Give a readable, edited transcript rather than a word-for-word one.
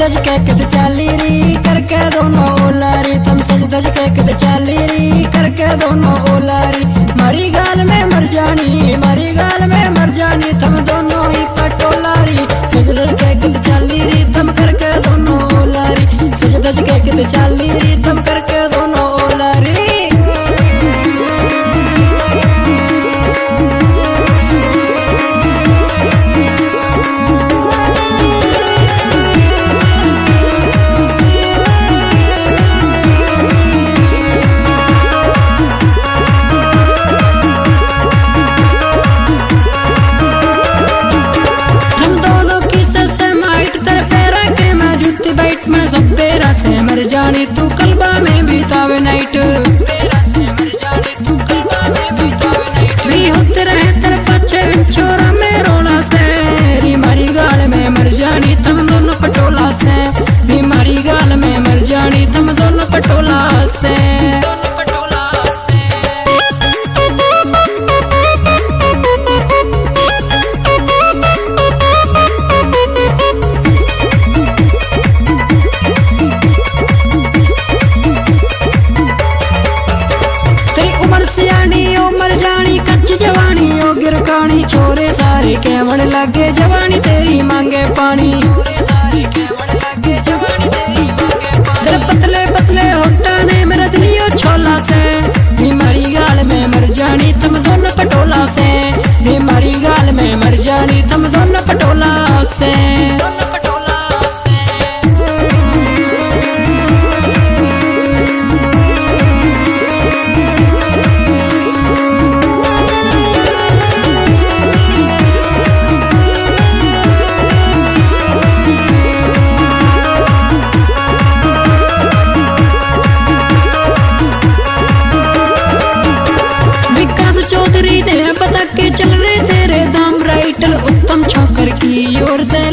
धज के कित चाली री करके दोनों ओलारी, तुम सज धज के कित चाली री करके दोनों ओलारी। मारी गाल में मर जानी, मारी गाल में मर जानी, तुम दोनों ही पटोलारी। सज धज के कित चाली री तुम करके दोनों ओलारी, सज धज के कित चाली री तुम करके दोनों ओलारी। बैठ मन सब तेरा से मर जानी तू कलबा में बीतावे नाइट, तेरा से मर जानी तू कलबा में बीतावे नाइट। भी होते रहे तेरे पीछे छोरा में रोना से, री मारी गाल में मर जानी तुम दोनों पटोला से, री मारी गाल में मर जानी तुम दोनों पटोला से, दोनों पटोला से। जवानी ओ गिरकानी छोरे सारे केवण लागे जवानी तेरी मांगे पानी, छोरे सारे केवण लागे जवानी तेरी मांगे पानी। तेरे पतले पतले होठा ने मेरा दिलियो छोला से, नी मारी गाल में मर जानी तुम दोनों पटोला से, नी मारी गाल में मर जानी तुम दोनों पटोला से, दोनों पटोला से। चौधरी ने पता के चल रहे तेरे दाम, राइटर उत्तम छोकर की ओर दे